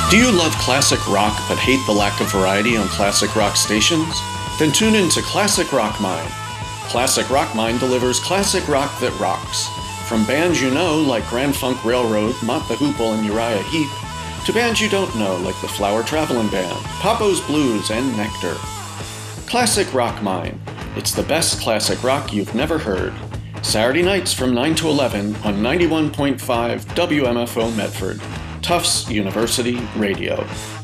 Do you love classic rock but hate the lack of variety on classic rock stations? Then tune in to Classic Rock Mine. Classic Rock Mine delivers classic rock that rocks. From bands you know like Grand Funk Railroad, Mott the Hoople, and Uriah Heep, to bands you don't know like the Flower Travelin' Band, Papo's Blues, and Nectar. Classic Rock Mine. It's the best classic rock you've never heard. Saturday nights from 9 to 11 on 91.5 WMFO Medford. Tufts University Radio.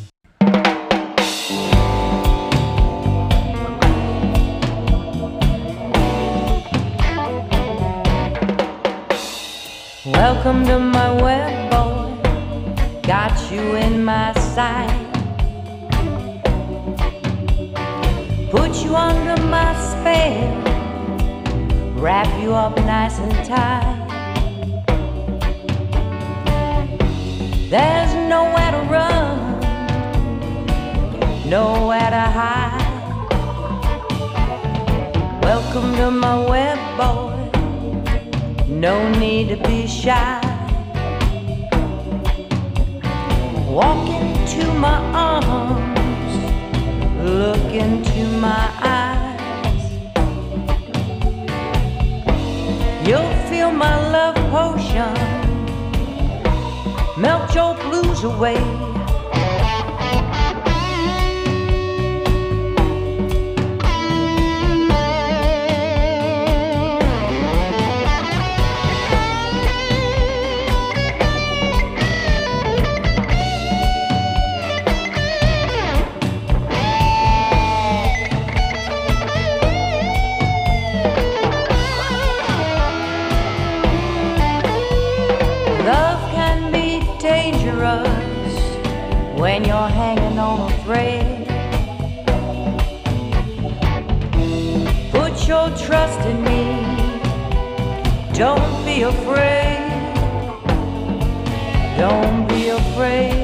Welcome to my web, boy. Got you in my sight. Put you under my spell. Wrap you up nice and tight. There's nowhere to run, nowhere to hide. Welcome to my web, boy. No need to be shy. Walk into my arms, look into my eyes. You'll feel my love potion melt your blues away. When you're hanging on a thread, put your trust in me. Don't be afraid. Don't be afraid.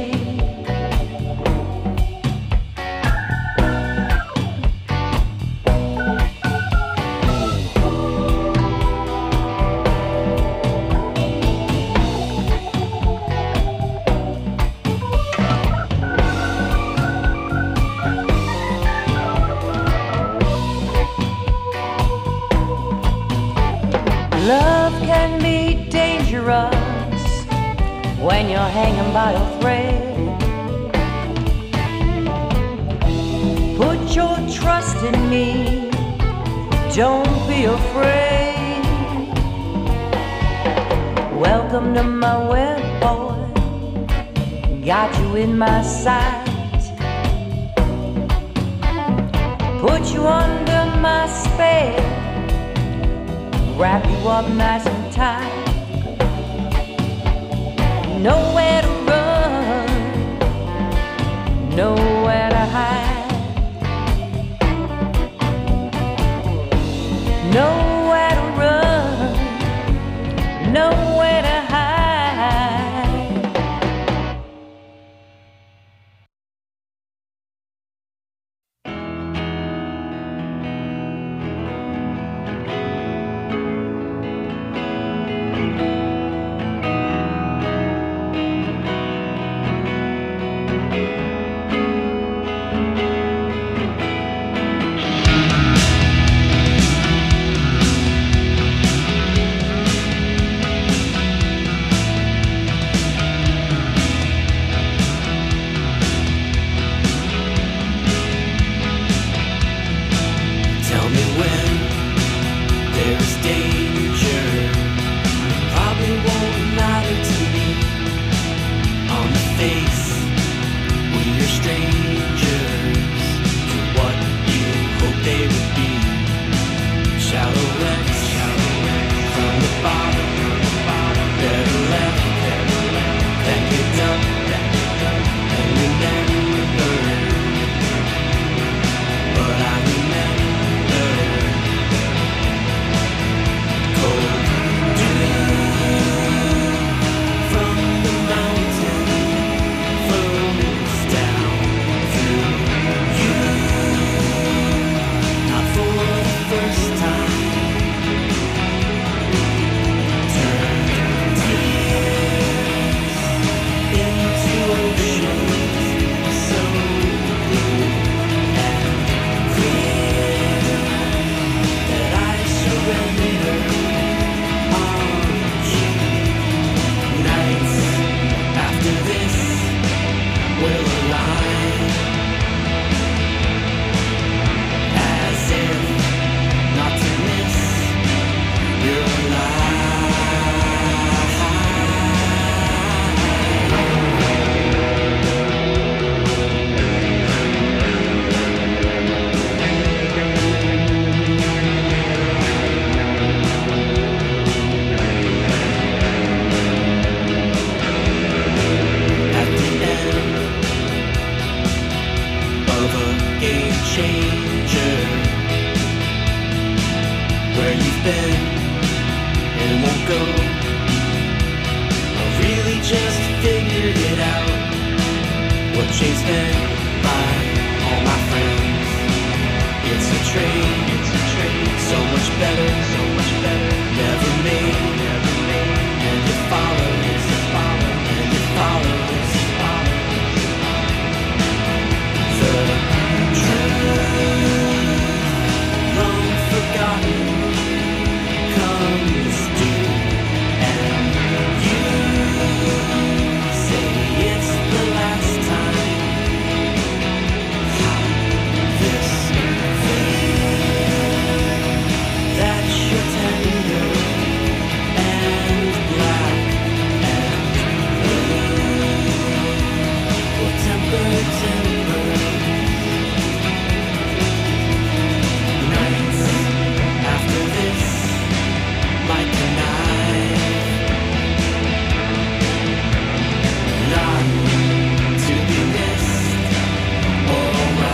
Love can be dangerous when you're hanging by a thread. Put your trust in me. Don't be afraid. Welcome to my web, boy. Got you in my sight. Put you under my spell. Wrap you up nice and tight. Nowhere to run, nowhere to hide. Nowhere to run, nowhere to hide. been and it won't go. I really just figured it out. What changed meant by all my friends. It's a trade, so much better, never made, and it follows, and it follows. The truth, long forgotten, comes due, and you say it's the last time. This that you're tender and black and blue, or temper. Nights after this, like a knife, not to be missed or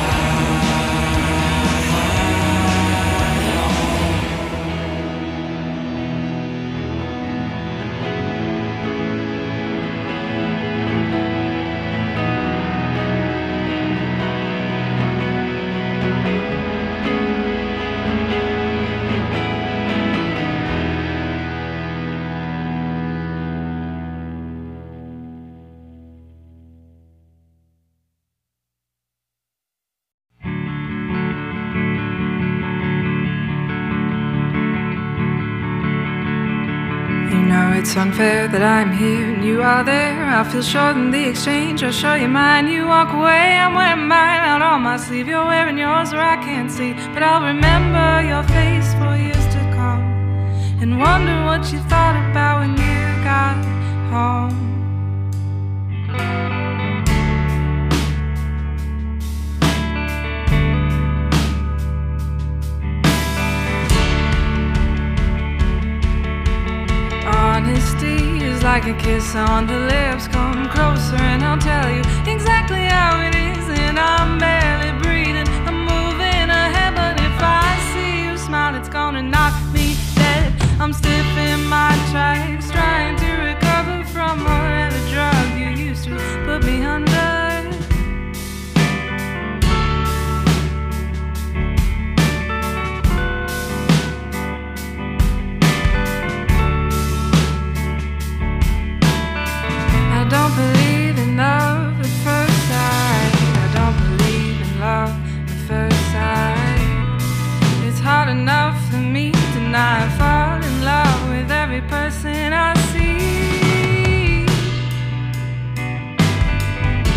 It's unfair that I'm here and you are there. I feel short in the exchange. I'll show you mine. You walk away, I'm wearing mine out on my sleeve. You're wearing yours where I can't see, but I'll remember your face for years to come and wonder what you thought about when you got home. Honesty is like a kiss on the lips. Come closer and I'll tell you exactly how it is. And I'm barely breathing, I'm moving ahead, but if I see you smile, it's gonna knock me dead. I'm stiff in my tracks, trying to recover from whatever drug you used to put me under. I don't believe in love at first sight. I don't believe in love at first sight. It's hard enough for me to not fall in love with every person I see.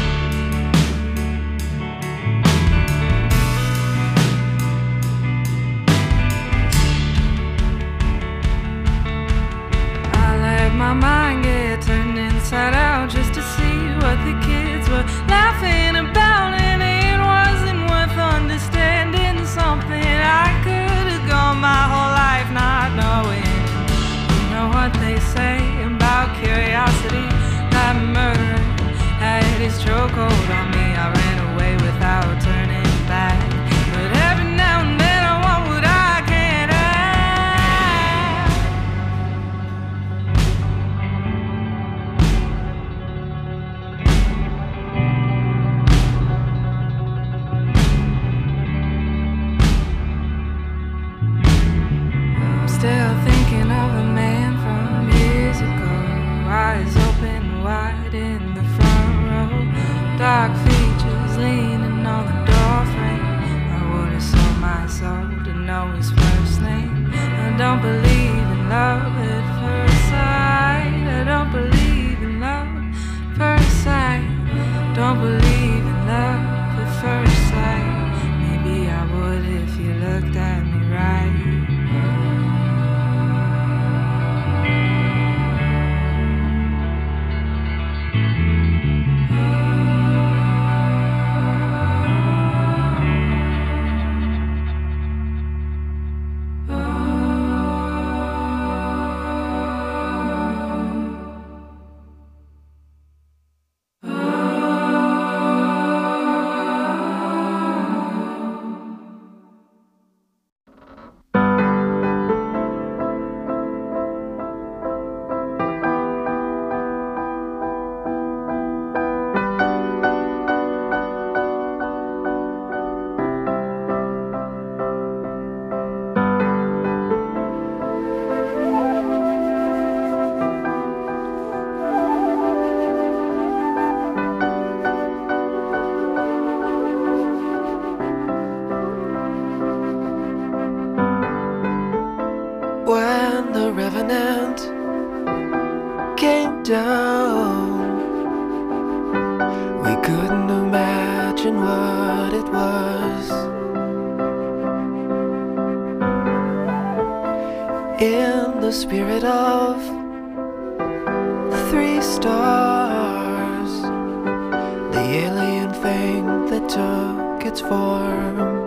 the spirit of the 3 stars, the alien thing that took its form.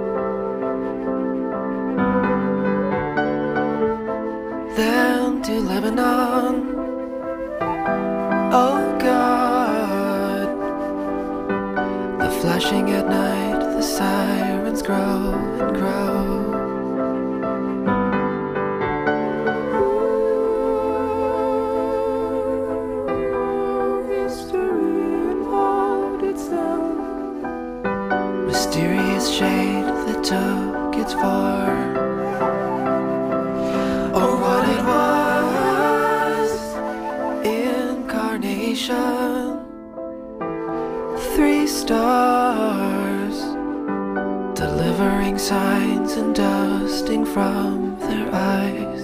Then to Lebanon, oh God, the flashing at night, the sirens grow and grow. Mysterious shade that took its form, or what it was, incarnation, 3 stars, delivering signs and dusting from their eyes.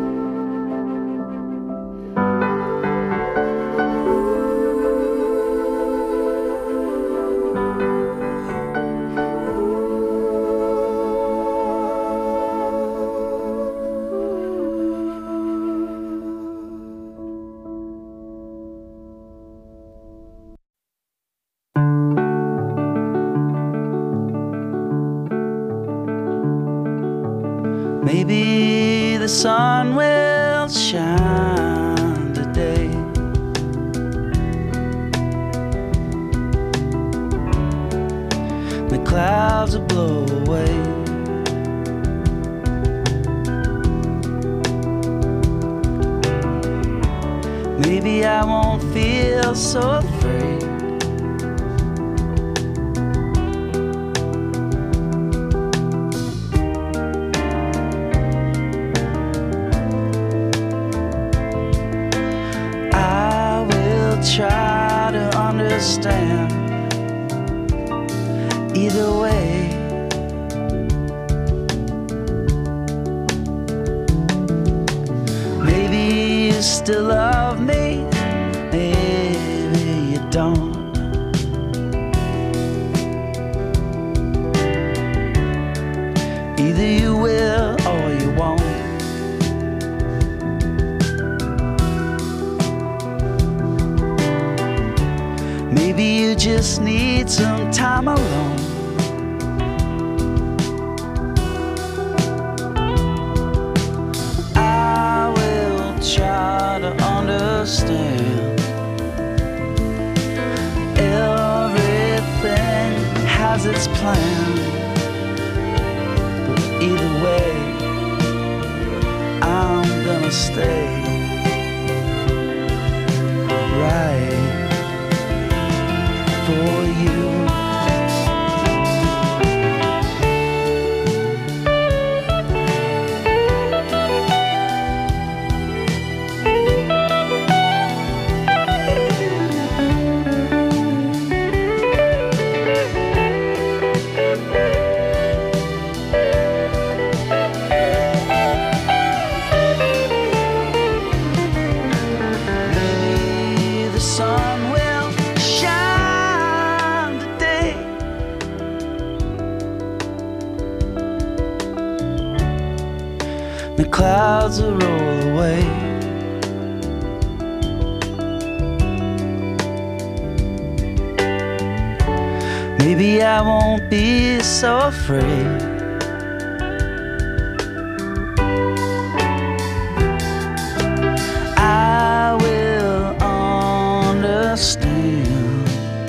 Maybe the sun will shine today. The clouds will blow away. Maybe I won't feel so afraid. Try to understand. Either way, maybe you still love me, maybe you don't. Either you will or you won't. Maybe you just need some time alone. I will try to understand. Everything has its plan, but either way, I'm gonna stay right for you. Maybe the sun will shine today. The clouds will roll away. Maybe I won't be so afraid. I will understand.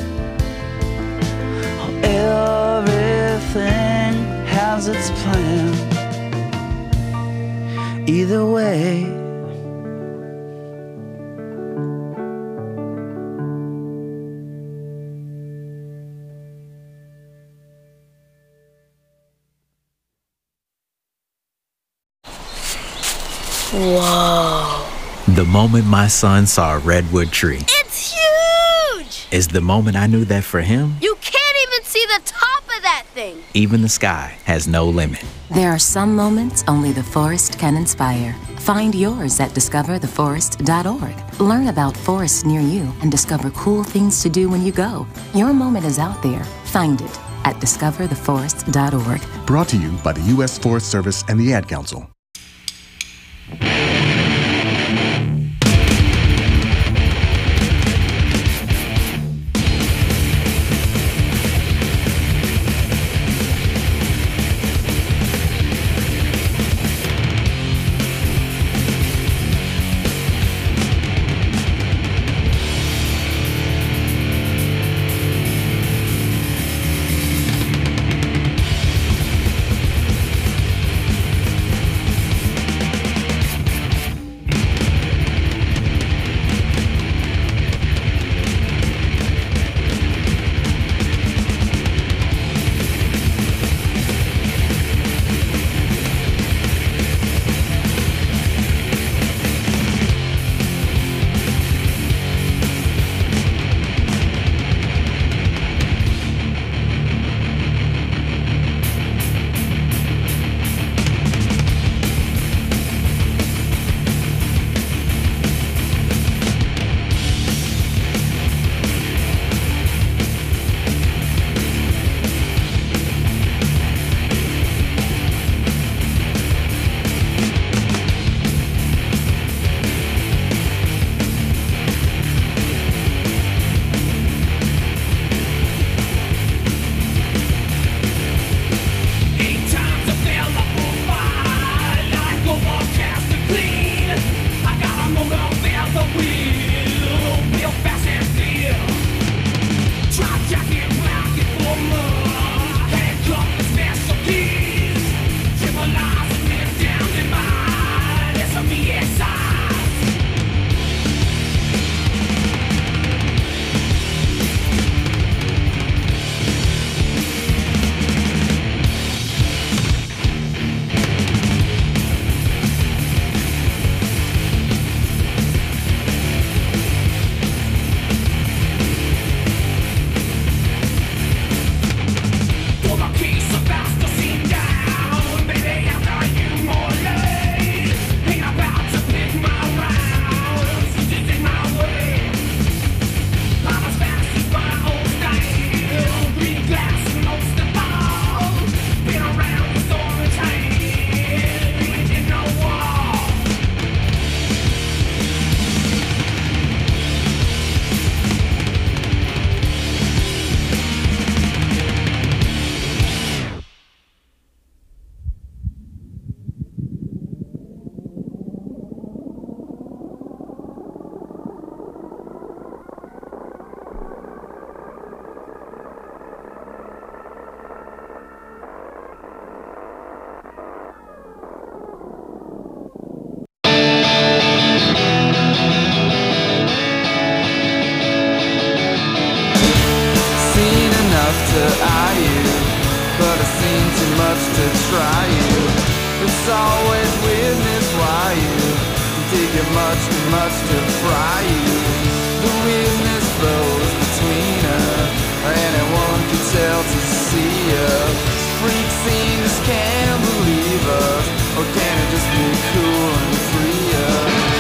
Everything has its plan. Either way, Whoa. The moment my son saw a redwood tree It's huge! is the moment I knew that for him, You can't even see the top of that thing. even the sky has no limit. There are some moments only the forest can inspire. Find yours at discovertheforest.org. Learn about forests near you and discover cool things to do when you go. Your moment is out there. Find it at discovertheforest.org. Brought to you by the U.S. Forest Service and the Ad Council. too much to try you. It's always weirdness why you take it much too much to fry you. The weirdness flows between us. Anyone can tell to see us. Freak scenes can't believe us. Or can it just be cool and free us?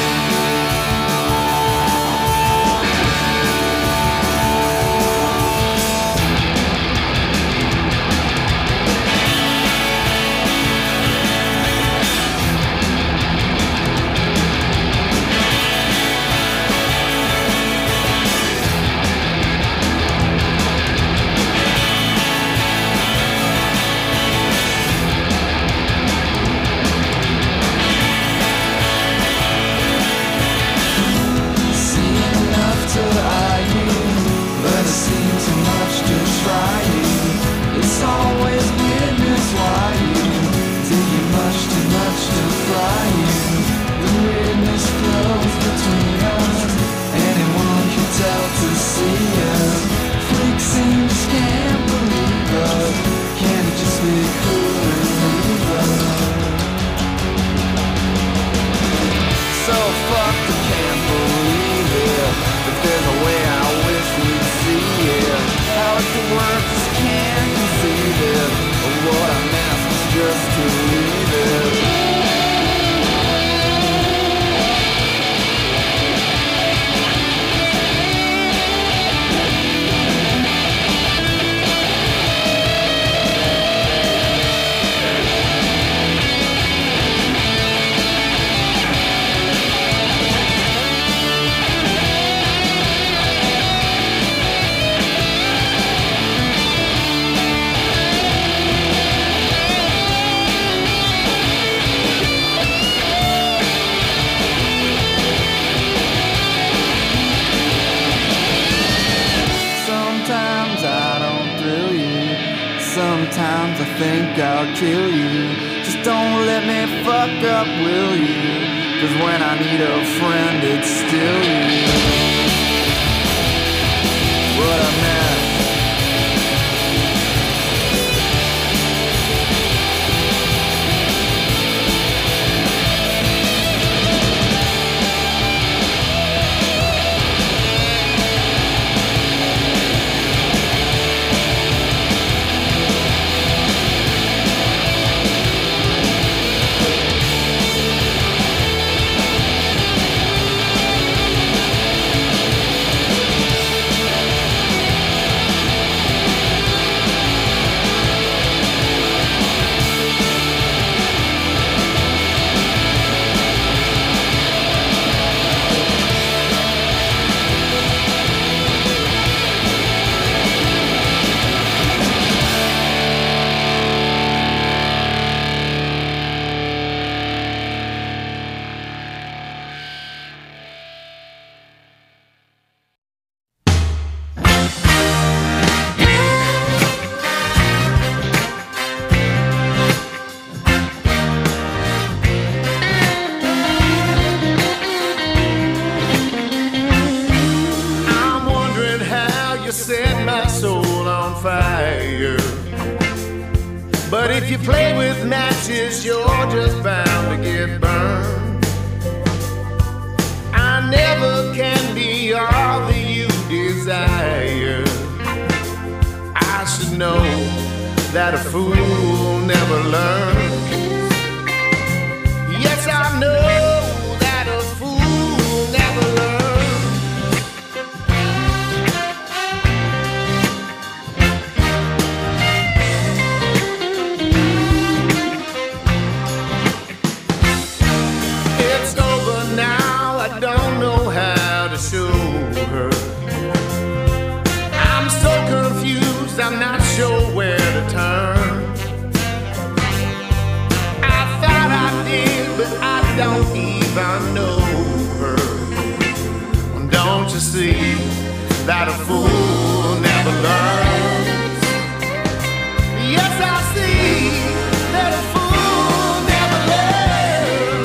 It's always weirdness why you take it much too much to fry you. The weirdness flows between us. Anyone can tell to see us. Freak scenes can't believe us. Can it just be cool and leave us? So fucked I can't believe it. But there's a way I wish we'd see it. How it could work just can't conceive it. Or what I meant was just to leave it. Sometimes I think I'll kill you. Just don't let me fuck up, will you? 'Cause when I need a friend, it's still you. What I meant. But if you play with matches, you're just bound to get burned. I never can be all that you desire. I should know that a fool never learns. Yes, I know that a fool never learns. It's over now, I don't know how to show her. I'm so confused, I'm not sure where to turn. I thought I did, but I don't even know her. Don't you see that a fool never learns? Yes, I see that a fool never learns.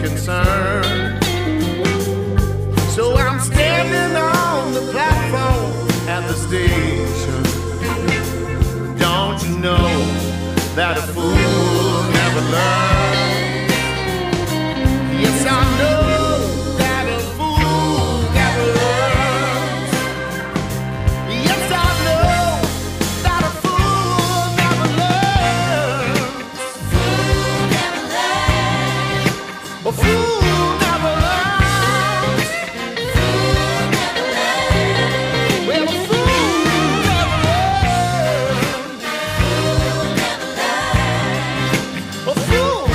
concern. So I'm standing on the platform at the station. Don't you know that a fool never learns? Yes, I know that a fool never learns. Yes, I know that a fool never learns. Fool never learns. A fool never learns. Fool never learns. Well, a fool never learns. Fool never learns. A fool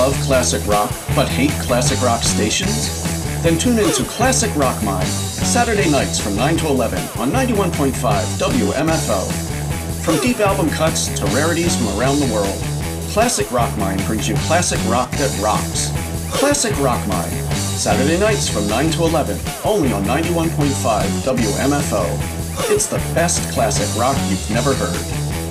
love classic rock but hate classic rock stations? Then tune in to Classic Rock Mine, Saturday nights from 9 to 11 on 91.5 WMFO. From deep album cuts to rarities from around the world, Classic Rock Mine brings you classic rock that rocks. Classic Rock Mine, Saturday nights from 9 to 11, only on 91.5 WMFO. It's the best classic rock you've never heard.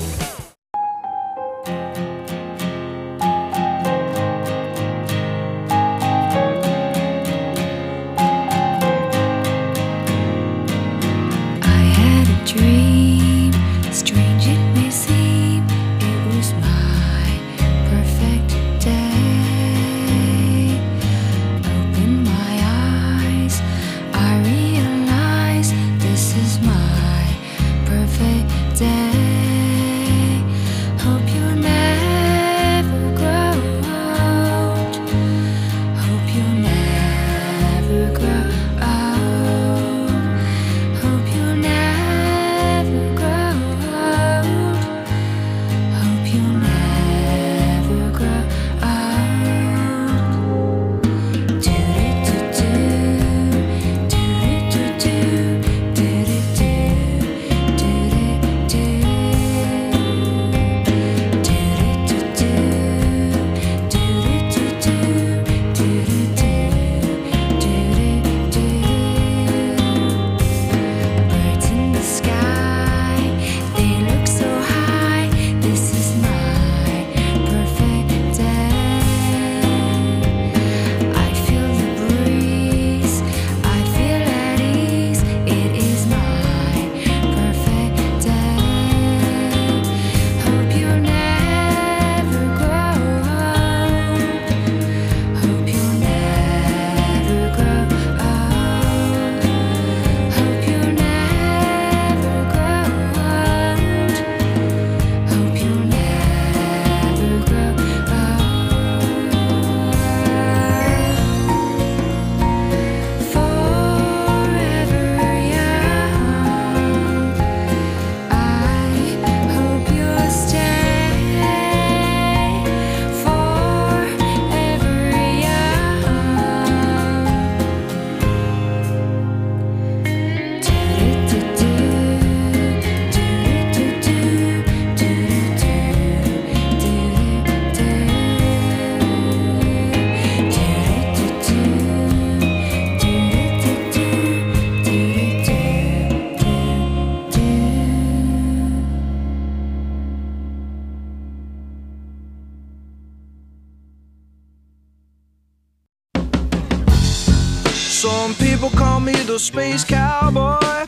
Some people call me the space cowboy.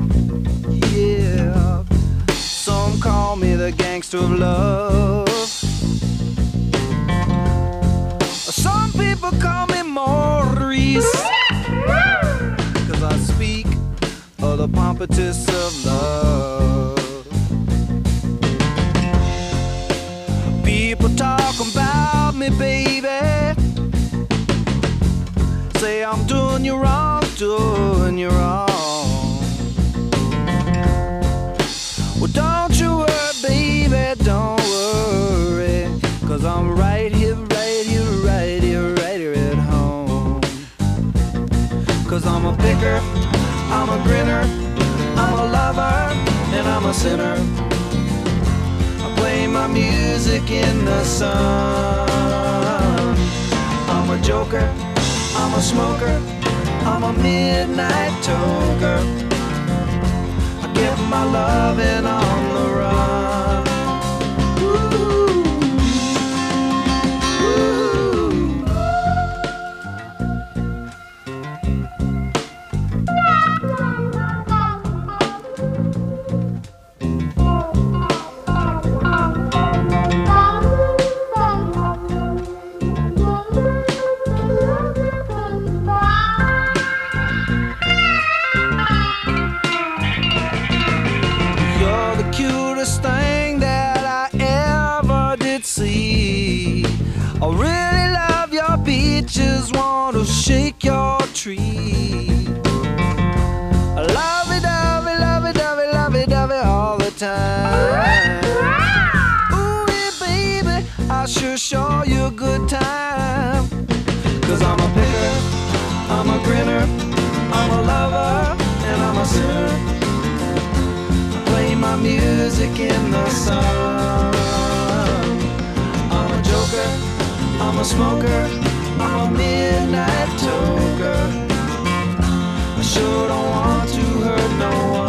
Yeah. Some call me the gangster of love. Some people call me Maurice, 'cause I speak of the pompatus of love. People talk about me, baby, say I'm doing you wrong, doing you wrong. Well, don't you worry, baby, don't worry, 'cause I'm right here, right here, right here, right here at home. 'Cause I'm a picker, I'm a grinner, I'm a lover, and I'm a sinner. I play my music in the sun. I'm a joker, I'm a smoker, I'm a midnight toker. I get my loving on the run. I really love your beaches, wanna shake your tree. I love it, love it, love it, love it, love it, love it all the time. Ooh, yeah, baby, I sure show you a good time. I play my music in the sun. I'm a joker, I'm a smoker, I'm a midnight toker. I sure don't want to hurt no one.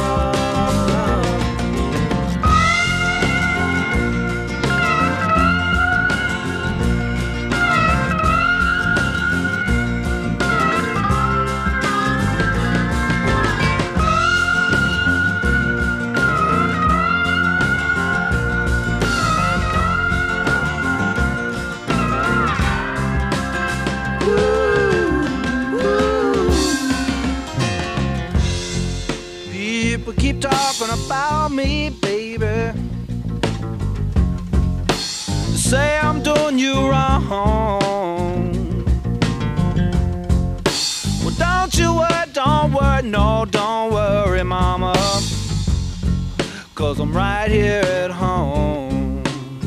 People keep talking about me, baby. Say I'm doing you wrong. Well, don't you worry, don't worry, no, don't worry, mama, 'cause I'm right here at home.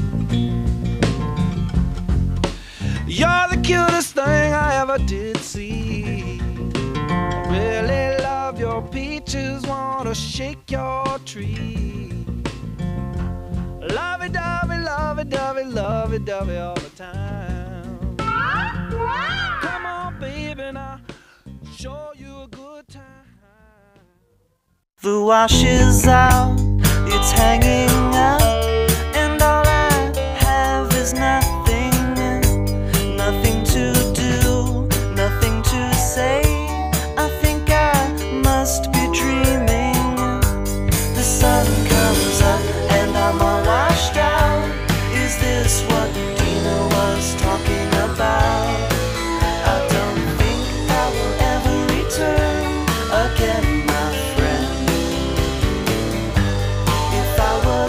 You're the cutest thing I ever did see. I really love your peaches, wanna shake your tree. Lovey-dovey, lovey-dovey, lovey-dovey all the time. Come on, baby, now show you a good time. The wash is out, it's hanging out, and all I have is nothing, nothing to do, nothing to say. I think I must be dreaming. The sun comes up and I'm all washed out. Is this what Dina was talking about? I don't think I will ever return again, my friend. If I was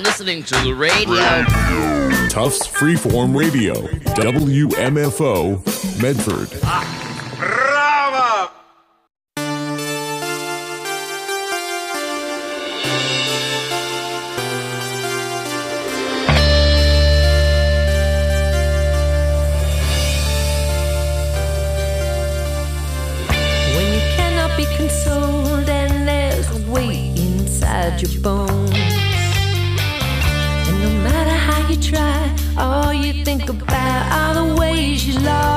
listening to the radio. Tufts Freeform Radio, WMFO, Medford. Bravo! When you cannot be consoled and there's weight inside your bones, and no matter how you try, all you think about are the ways you lost.